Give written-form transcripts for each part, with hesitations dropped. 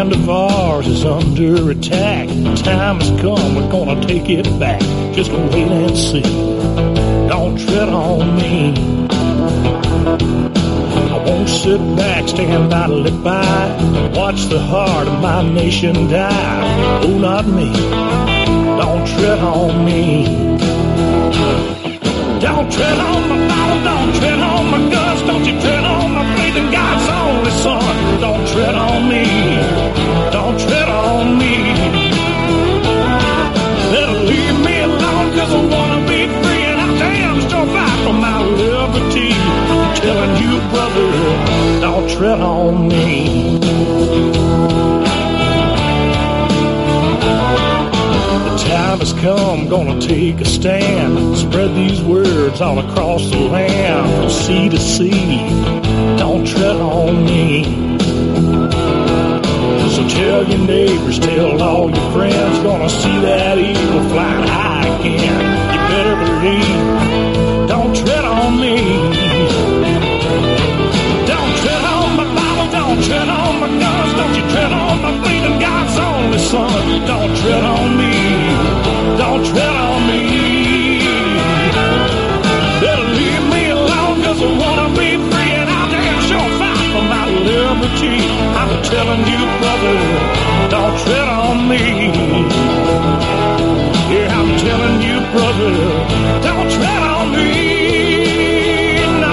land of ours is under attack. Time has come, we're gonna take it back. Just wait and see. Don't tread on me. I won't sit back, stand idly by, watch the heart of my nation die. Oh, not me. Don't tread on me. Don't tread on my Bible, don't tread on my guns, don't you tread on my faith in God's only Son. Don't tread on me, don't tread on me. Better leave me alone, cause I wanna be free, and I damn sure fight for my liberty. I'm telling you, brother, don't tread on me. Time has come, gonna take a stand. Spread these words all across the land, from sea to sea. Don't tread on me. So tell your neighbors, tell all your friends, gonna see that eagle flying high again. You better believe. Don't tread on me. Don't tread on my Bible, don't tread on my guns, don't you tread on my faith in God's only Son. Don't tread on me. Don't tread on me. Better leave me alone, cause I wanna be free, and I'll damn sure fight for my liberty. I'm telling you, brother, don't tread on me. Yeah, I'm telling you, brother, don't tread on me. No.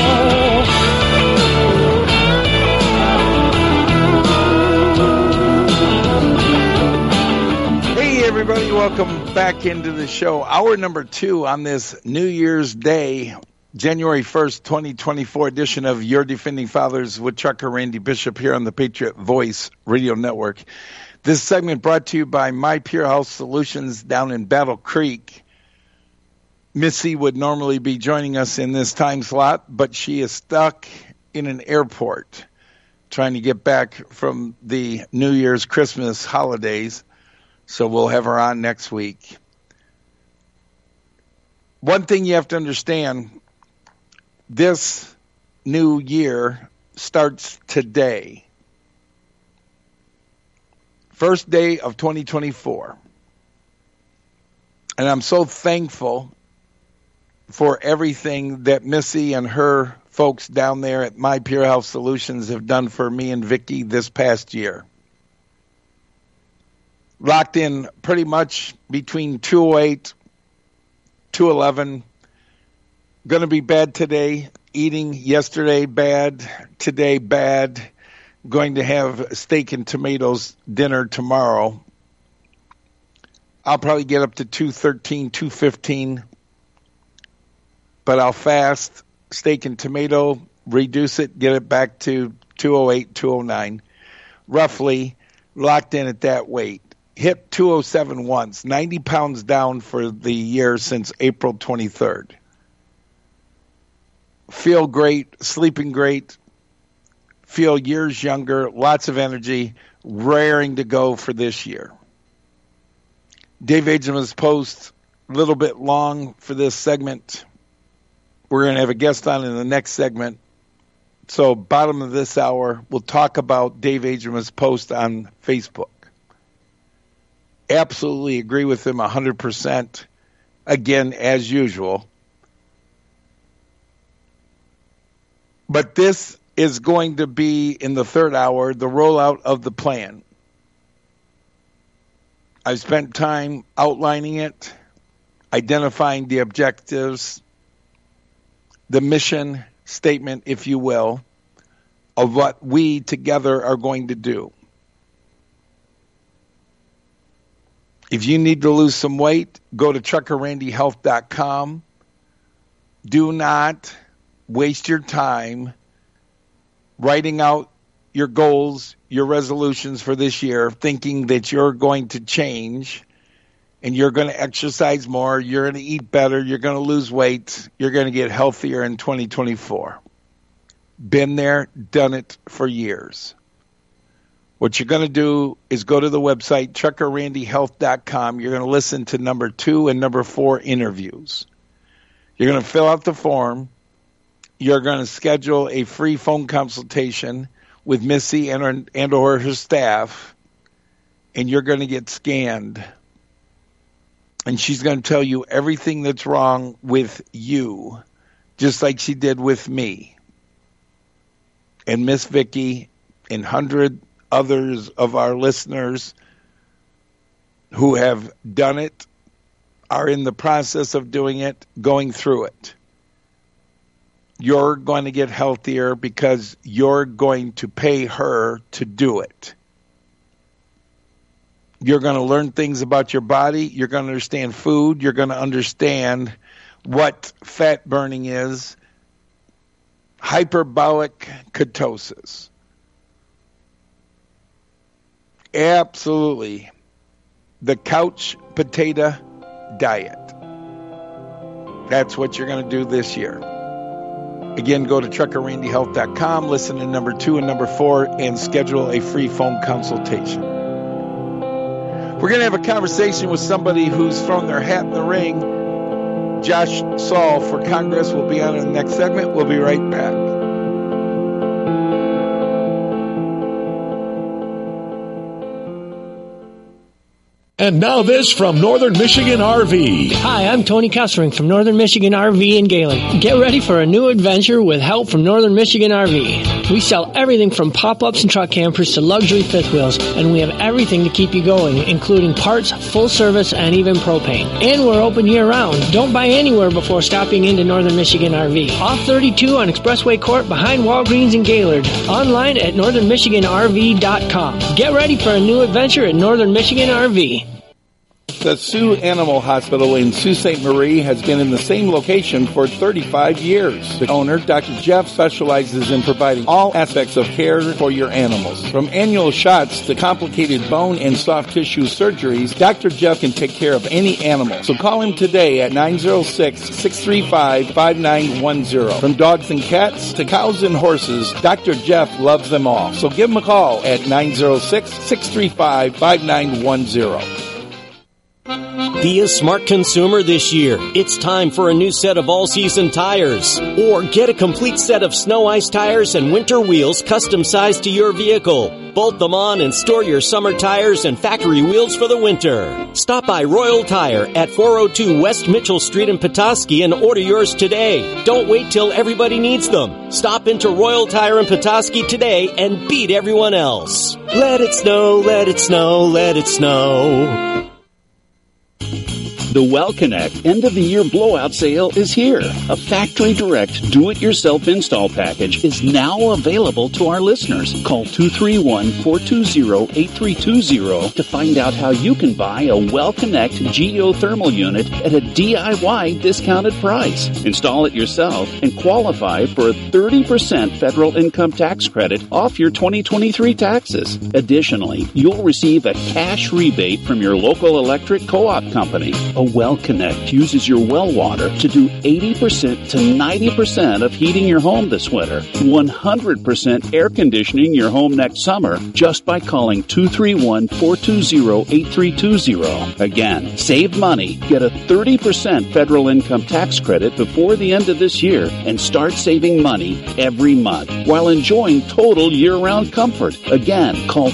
Everybody, welcome back into the show. Hour number 2 on this New Year's Day, January 1st, 2024 edition of Your Defending Fathers with Trucker Randy Bishop here on the Patriot Voice Radio Network. This segment brought to you by My Pure Health Solutions down in Battle Creek. Missy would normally be joining us in this time slot, but she is stuck in an airport trying to get back from the New Year's Christmas holidays. So we'll have her on next week. One thing you have to understand, this new year starts today. First day of 2024. And I'm so thankful for everything that Missy and her folks down there at My Pure Health Solutions have done for me and Vicky this past year. Locked in pretty much between 208, 211. Going to be bad today. Eating yesterday bad. Today bad. Going to have steak and tomatoes dinner tomorrow. I'll probably get up to 213, 215. But I'll fast. Steak and tomato. Reduce it. Get it back to 208, 209. Roughly locked in at that weight. Hit 207 once, 90 pounds down for the year since April 23rd. Feel great, sleeping great, feel years younger, lots of energy, raring to go for this year. Dave Ageman's post, a little bit long for this segment. We're going to have a guest on in the next segment. So bottom of this hour, we'll talk about Dave Ageman's post on Facebook. Absolutely agree with him 100%. Again, as usual. But this is going to be, in the third hour, the rollout of the plan. I've spent time outlining it, identifying the objectives, the mission statement, if you will, of what we together are going to do. If you need to lose some weight, go to truckerrandyhealth.com. Do not waste your time writing out your goals, your resolutions for this year, thinking that you're going to change and you're going to exercise more, you're going to eat better, you're going to lose weight, you're going to get healthier in 2024. Been there, done it for years. What you're going to do is go to the website, truckerrandyhealth.com. You're going to listen to number 2 and number 4 interviews. You're going to fill out the form. You're going to schedule a free phone consultation with Missy and or her staff, and you're going to get scanned. And she's going to tell you everything that's wrong with you, just like she did with me. And Miss Vicky and 100 others of our listeners who have done it, are in the process of doing it, going through it. You're going to get healthier because you're going to pay her to do it. You're going to learn things about your body. You're going to understand food. You're going to understand what fat burning is, hyperbolic ketosis. Absolutely. The couch potato diet. That's what you're going to do this year. Again, go to truckerrandyhealth.com, listen to number 2 and number 4, and schedule a free phone consultation. We're going to have a conversation with somebody who's thrown their hat in the ring. Josh Saul for Congress will be on in the next segment. We'll be right back. And now this from Northern Michigan RV. Hi, I'm Tony Kessering from Northern Michigan RV in Galen. Get ready for a new adventure with help from Northern Michigan RV. We sell everything from pop-ups and truck campers to luxury fifth wheels, and we have everything to keep you going, including parts, full service, and even propane. And we're open year-round. Don't buy anywhere before stopping into Northern Michigan RV. Off 32 on Expressway Court behind Walgreens in Gaylord. Online at northernmichiganrv.com. Get ready for a new adventure at Northern Michigan RV. The Sioux Animal Hospital in Sault Ste. Marie has been in the same location for 35 years. The owner, Dr. Jeff, specializes in providing all aspects of care for your animals. From annual shots to complicated bone and soft tissue surgeries, Dr. Jeff can take care of any animal. So call him today at 906-635-5910. From dogs and cats to cows and horses, Dr. Jeff loves them all. So give him a call at 906-635-5910. Be a smart consumer this year. It's time for a new set of all-season tires. Or get a complete set of snow ice tires and winter wheels custom-sized to your vehicle. Bolt them on and store your summer tires and factory wheels for the winter. Stop by Royal Tire at 402 West Mitchell Street in Petoskey and order yours today. Don't wait till everybody needs them. Stop into Royal Tire in Petoskey today and beat everyone else. Let it snow, let it snow, let it snow. The WellConnect end-of-the-year blowout sale is here. A factory-direct do-it-yourself install package is now available to our listeners. Call 231-420-8320 to find out how you can buy a WellConnect geothermal unit at a DIY discounted price. Install it yourself and qualify for a 30% federal income tax credit off your 2023 taxes. Additionally, you'll receive a cash rebate from your local electric co-op company. A WellConnect uses your well water to do 80% to 90% of heating your home this winter, 100% air conditioning your home next summer just by calling 231-420-8320. Again, save money, get a 30% federal income tax credit before the end of this year, and start saving money every month while enjoying total year-round comfort. Again, call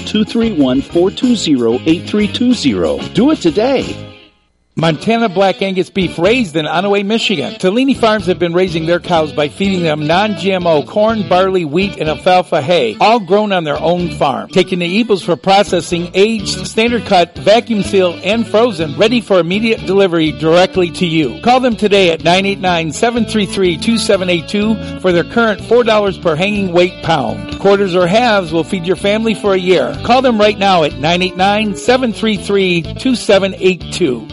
231-420-8320. Do it today. Montana Black Angus beef raised in Onaway, Michigan. Tellini Farms have been raising their cows by feeding them non-GMO corn, barley, wheat, and alfalfa hay, all grown on their own farm. Taking the eagles for processing, aged, standard cut, vacuum sealed, and frozen, ready for immediate delivery directly to you. Call them today at 989-733-2782 for their current $4 per hanging weight pound. Quarters or halves will feed your family for a year. Call them right now at 989-733-2782.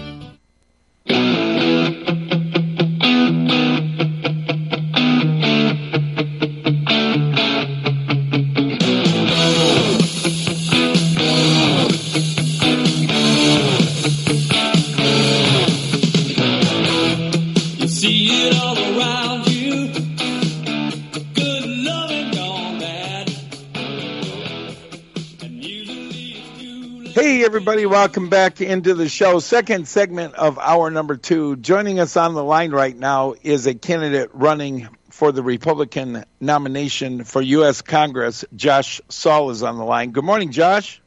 Hey, everybody, welcome back into the show. Second segment of hour number 2. Joining us on the line right now is a candidate running for the Republican nomination for U.S. Congress. Josh Saul is on the line. Good morning, Josh.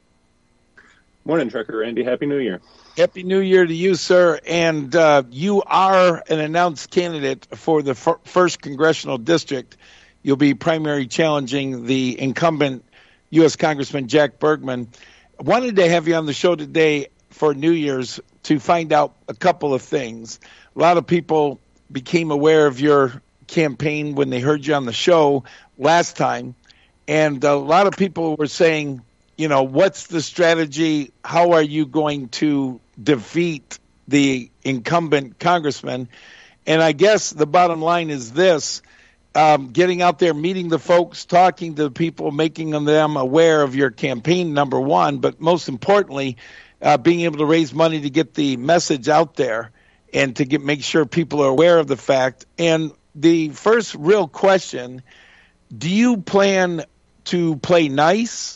Morning, Trucker Randy. Happy New Year. Happy New Year to you, sir. And you are an announced candidate for the first congressional district. You'll be primary challenging the incumbent U.S. Congressman Jack Bergman. I wanted to have you on the show today for New Year's to find out a couple of things. A lot of people became aware of your campaign when they heard you on the show last time. And a lot of people were saying, you know, what's the strategy? How are you going to defeat the incumbent congressman? And I guess the bottom line is this, getting out there, meeting the folks, talking to the people, making them aware of your campaign, number one, but most importantly, being able to raise money to get the message out there and to make sure people are aware of the fact. And the first real question, do you plan to play nice?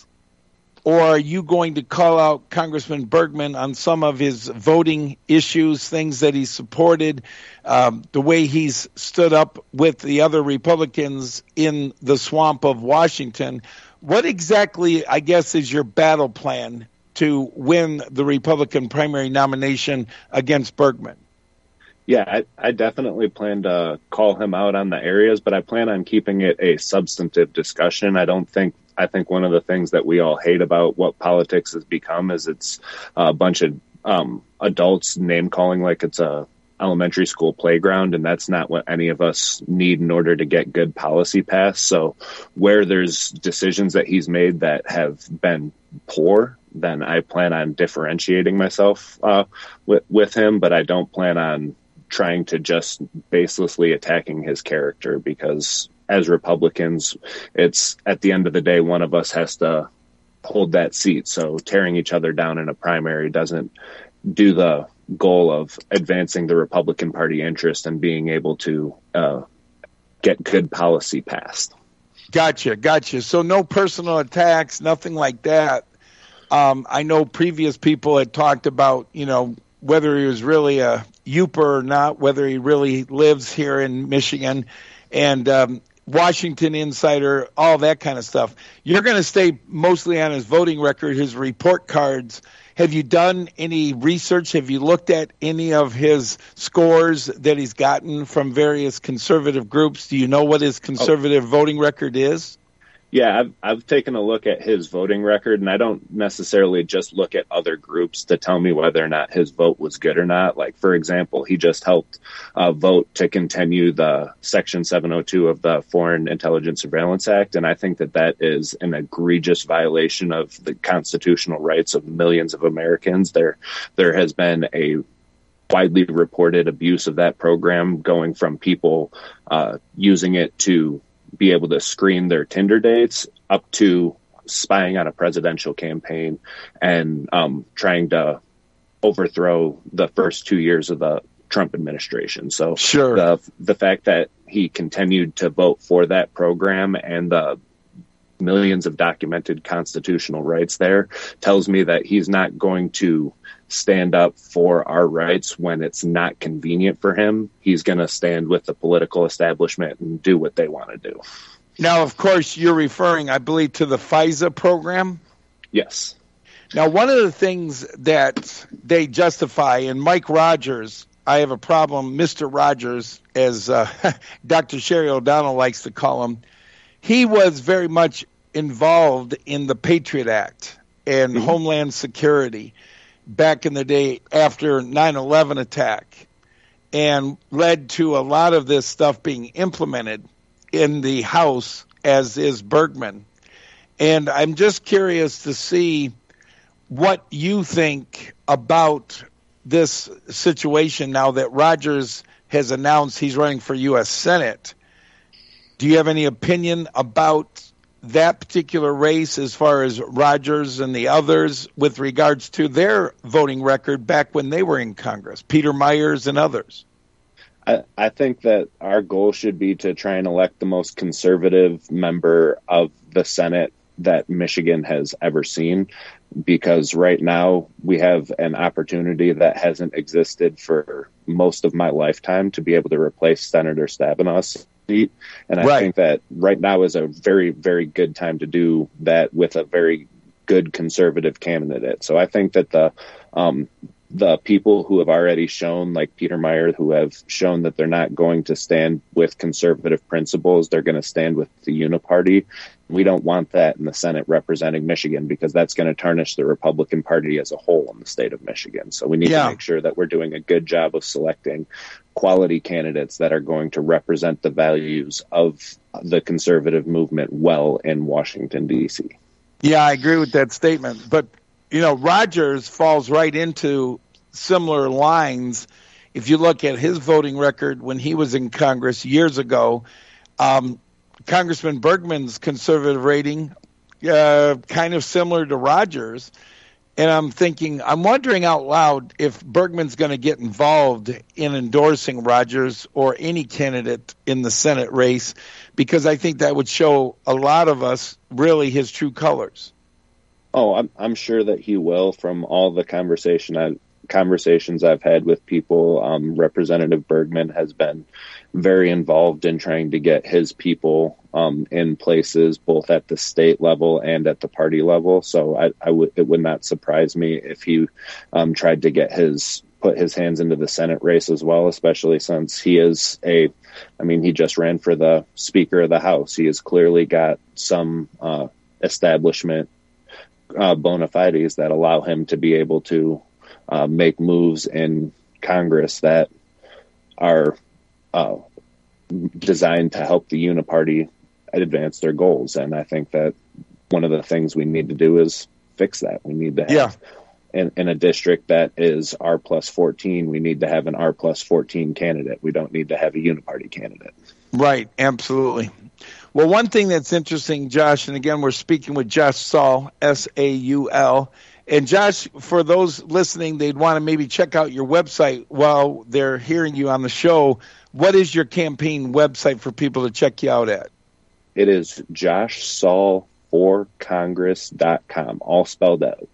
Or are you going to call out Congressman Bergman on some of his voting issues, things that he supported, the way he's stood up with the other Republicans in the swamp of Washington? What exactly, I guess, is your battle plan to win the Republican primary nomination against Bergman? Yeah, I definitely plan to call him out on the areas, but I plan on keeping it a substantive discussion. I think one of the things that we all hate about what politics has become is it's a bunch of adults name calling like it's a elementary school playground, and that's not what any of us need in order to get good policy passed. So where there's decisions that he's made that have been poor, then I plan on differentiating myself with him, but I don't plan on trying to just baselessly attacking his character, because as Republicans, it's at the end of the day, one of us has to hold that seat. So tearing each other down in a primary doesn't do the goal of advancing the Republican Party interest and being able to get good policy passed. Gotcha. So no personal attacks, nothing like that. I know previous people had talked about, you know, whether he was really a Yooper or not, whether he really lives here in Michigan, and Washington Insider, all that kind of stuff. You're going to stay mostly on his voting record, his report cards. Have you done any research? Have you looked at any of his scores that he's gotten from various conservative groups? Do you know what his conservative voting record is? Yeah, I've taken a look at his voting record, and I don't necessarily just look at other groups to tell me whether or not his vote was good or not. Like, for example, he just helped vote to continue the Section 702 of the Foreign Intelligence Surveillance Act, and I think that is an egregious violation of the constitutional rights of millions of Americans. There has been a widely reported abuse of that program, going from people using it to be able to screen their Tinder dates up to spying on a presidential campaign and trying to overthrow the first 2 years of the Trump administration. So sure. The fact that he continued to vote for that program and the millions of documented constitutional rights there tells me that he's not going to stand up for our rights when it's not convenient for him. He's going to stand with the political establishment and do what they want to do. Now, of course, you're referring, I believe, to the FISA program? Yes. Now, one of the things that they justify, and Mike Rogers, I have a problem, Mr. Rogers, as Dr. Sherry O'Donnell likes to call him, he was very much involved in the Patriot Act and Homeland Security back in the day after 9/11 attack, and led to a lot of this stuff being implemented in the House, as is Bergman. And I'm just curious to see what you think about this situation now that Rogers has announced he's running for U.S. Senate. Do you have any opinion about that particular race as far as Rogers and the others with regards to their voting record back when they were in Congress, Peter Myers and others? I think that our goal should be to try and elect the most conservative member of the Senate that Michigan has ever seen, because right now we have an opportunity that hasn't existed for most of my lifetime to be able to replace Senator Stabenus seat. And I think that right now is a very, very good time to do that with a very good conservative candidate. So I think that the people who have already shown, like Peter Meyer, who have shown that they're not going to stand with conservative principles, they're going to stand with the Uniparty. We don't want that in the Senate representing Michigan, because that's going to tarnish the Republican Party as a whole in the state of Michigan. So we need to make sure that we're doing a good job of selecting quality candidates that are going to represent the values of the conservative movement well in Washington, D.C. Yeah, I agree with that statement. But, Rogers falls right into similar lines. If you look at his voting record when he was in Congress years ago, Congressman Bergman's conservative rating, kind of similar to Rogers. And I'm wondering out loud if Bergman's going to get involved in endorsing Rogers or any candidate in the Senate race, because I think that would show a lot of us really his true colors. Oh, I'm sure that he will. From all the conversations I've had with people, Representative Bergman has been very involved in trying to get his people in places both at the state level and at the party level. So it would not surprise me if he tried to put his hands into the Senate race as well, especially since he is he just ran for the Speaker of the House. He has clearly got some establishment bona fides that allow him to be able to make moves in Congress that are designed to help the Uniparty advance their goals. And I think that one of the things we need to do is fix that. We need to have in a district that is R+14, we need to have an R+14 candidate. We don't need to have a Uniparty candidate. Right, absolutely. Well, one thing that's interesting, Josh, and again, we're speaking with Josh Saul, Saul. And Josh, for those listening, they'd want to maybe check out your website while they're hearing you on the show. What is your campaign website for people to check you out at? It is joshsaulforcongress.com, all spelled out,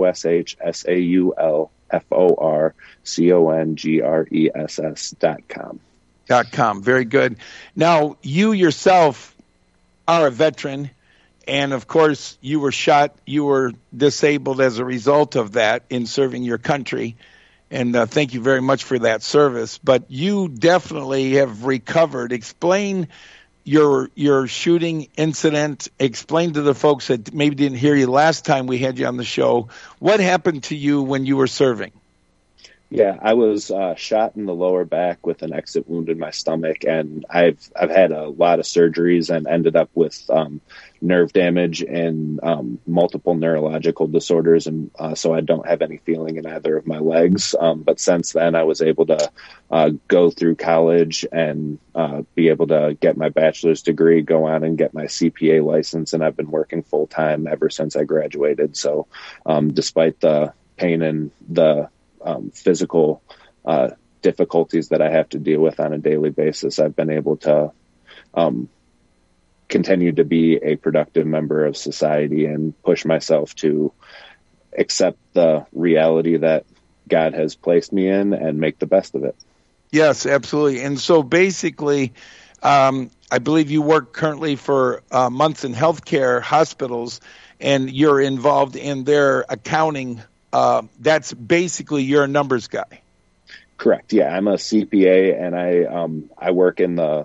JoshSaulforcongress.com. Very good. Now, you yourself are a veteran, and of course, you were shot, you were disabled as a result of that in serving your country. And thank you very much for that service. But you definitely have recovered. Explain your shooting incident. Explain to the folks that maybe didn't hear you last time we had you on the show. What happened to you when you were serving? Yeah, I was shot in the lower back with an exit wound in my stomach, and I've had a lot of surgeries and ended up with nerve damage and multiple neurological disorders, and so I don't have any feeling in either of my legs. But since then, I was able to go through college and be able to get my bachelor's degree, go on and get my CPA license, and I've been working full time ever since I graduated. So despite the pain and the physical difficulties that I have to deal with on a daily basis, I've been able to continue to be a productive member of society and push myself to accept the reality that God has placed me in and make the best of it. Yes, absolutely. And so basically, I believe you work currently for Munson Healthcare Hospitals, and you're involved in their accounting. That's basically you're a numbers guy. Correct. Yeah, I'm a CPA, and I work in the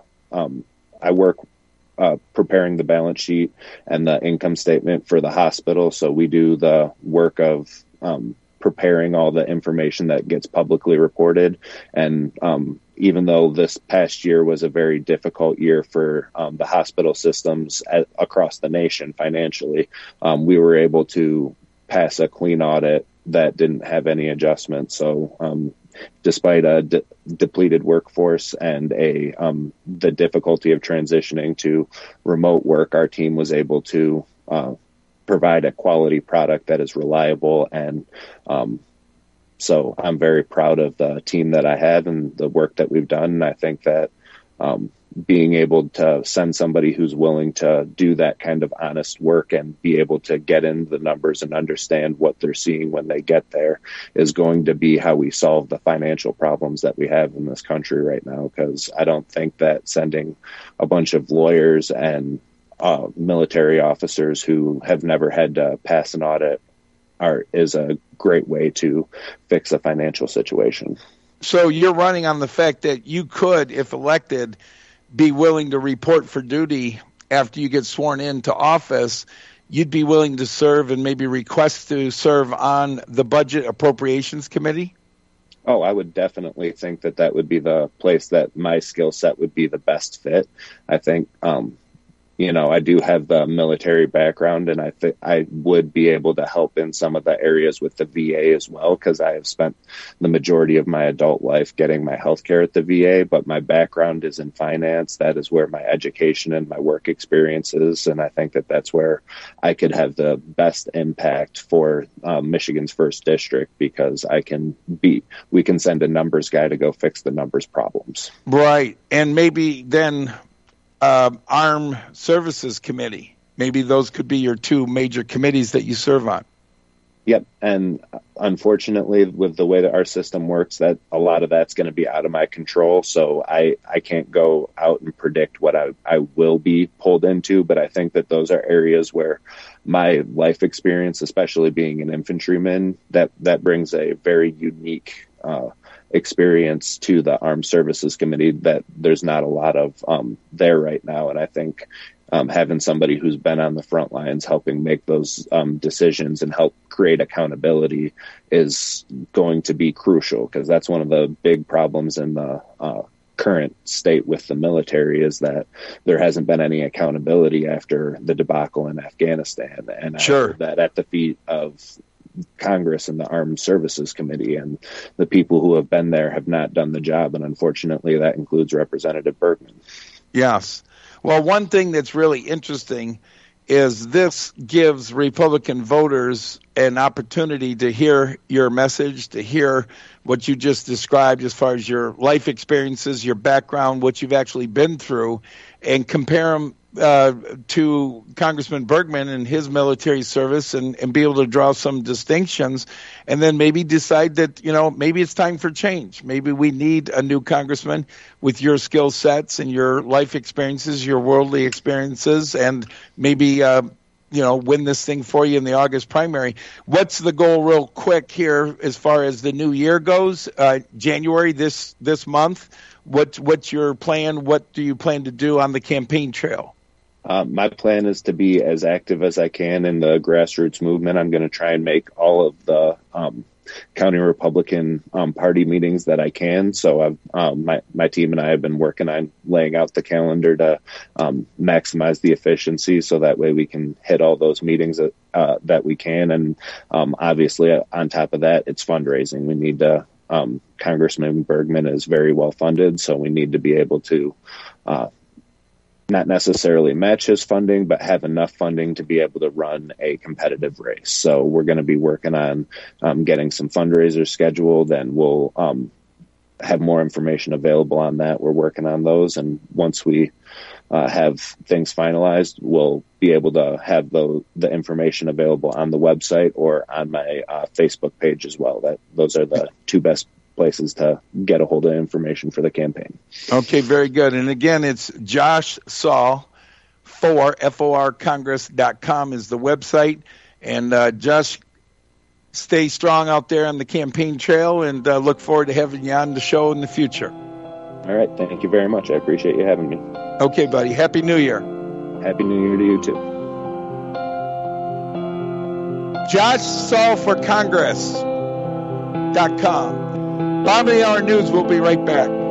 preparing the balance sheet and the income statement for the hospital. So we do the work of preparing all the information that gets publicly reported. And even though this past year was a very difficult year for the hospital systems across the nation financially, we were able to pass a clean audit that didn't have any adjustments. So despite a depleted workforce and the difficulty of transitioning to remote work, our team was able to provide a quality product that is reliable. And so I'm very proud of the team that I have and the work that we've done. And I think that being able to send somebody who's willing to do that kind of honest work and be able to get in the numbers and understand what they're seeing when they get there is going to be how we solve the financial problems that we have in this country right now. Because I don't think that sending a bunch of lawyers and military officers who have never had to pass an audit is a great way to fix a financial situation. So you're running on the fact that you could, if elected, be willing to report for duty after you get sworn into office. You'd be willing to serve and maybe request to serve on the Budget Appropriations Committee? Oh, I would definitely think that would be the place that my skill set would be the best fit. I think, I do have the military background, and I think I would be able to help in some of the areas with the VA as well, because I have spent the majority of my adult life getting my health care at the VA, but my background is in finance. That is where my education and my work experience is, and I think that that's where I could have the best impact for Michigan's 1st District, because we can send a numbers guy to go fix the numbers problems. Right, and maybe then Armed Services Committee. Maybe those could be your two major committees that you serve on. Yep, and unfortunately, with the way that our system works, that a lot of that's going to be out of my control, so I can't go out and predict what I will be pulled into, but I think that those are areas where my life experience, especially being an infantryman, that brings a very unique experience to the Armed Services Committee that there's not a lot of there right now. And I think having somebody who's been on the front lines helping make those decisions and help create accountability is going to be crucial, because that's one of the big problems in the current state with the military, is that there hasn't been any accountability after the debacle in Afghanistan. And sure, I heard that at the feet of Congress and the Armed Services Committee, and the people who have been there have not done the job, and unfortunately that includes Representative Bergman. Yes. Well, one thing that's really interesting is this gives Republican voters an opportunity to hear your message, to hear what you just described as far as your life experiences, your background, what you've actually been through, and compare them to Congressman Bergman and his military service, and be able to draw some distinctions, and then maybe decide that, maybe it's time for change. Maybe we need a new congressman with your skill sets and your life experiences, your worldly experiences, and maybe, win this thing for you in the August primary. What's the goal real quick here as far as the new year goes? January, this month, what's your plan? What do you plan to do on the campaign trail? My plan is to be as active as I can in the grassroots movement. I'm going to try and make all of the county Republican party meetings that I can. So my team and I have been working on laying out the calendar to maximize the efficiency, so that way we can hit all those meetings that we can. And obviously, on top of that, it's fundraising. We need to Congressman Bergman is very well funded, so we need to be able to not necessarily match his funding, but have enough funding to be able to run a competitive race. So we're going to be working on getting some fundraisers scheduled, and we'll have more information available on that. We're working on those, and once we have things finalized, we'll be able to have the information available on the website or on my Facebook page as well. Those are the two best places to get a hold of information for the campaign. Okay, very good. And again, it's Josh Saul, FORCongress.com is the website. And Josh, stay strong out there on the campaign trail, and look forward to having you on the show in the future. All right. Thank you very much. I appreciate you having me. Okay, buddy. Happy New Year. Happy New Year to you, too. Josh Saul for Congress.com. Bottom of the hour news. We'll be right back.